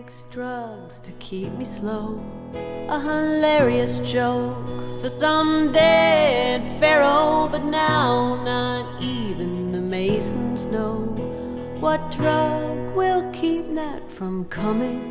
takes drugs to keep me slow. A hilarious joke for some dead pharaoh, but now not even the Masons know what drug will keep Nat from coming.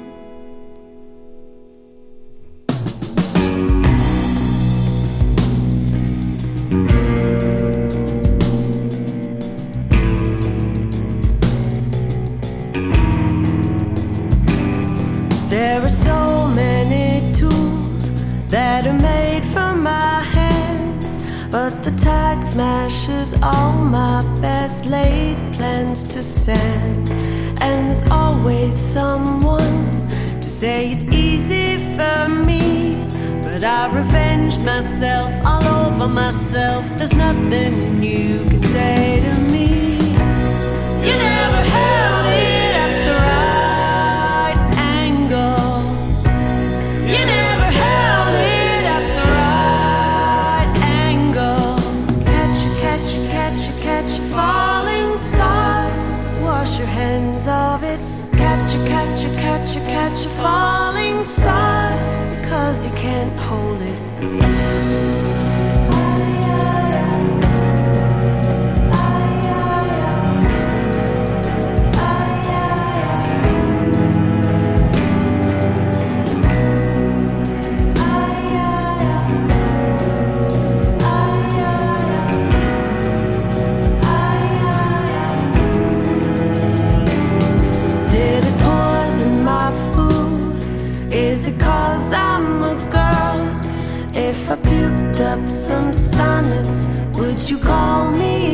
There are so many tools that are made from my hands, but the tide smashes all my best laid plans to sand. And there's always someone to say it's easy for me, but I revenged myself all over myself. There's nothing you can say to me. You never held it at the right angle. You never held it at the right angle. Catch a falling star. Wash your hands of it. Catch a falling star, because you can't hold it. If I puked up some sonnets, would you call me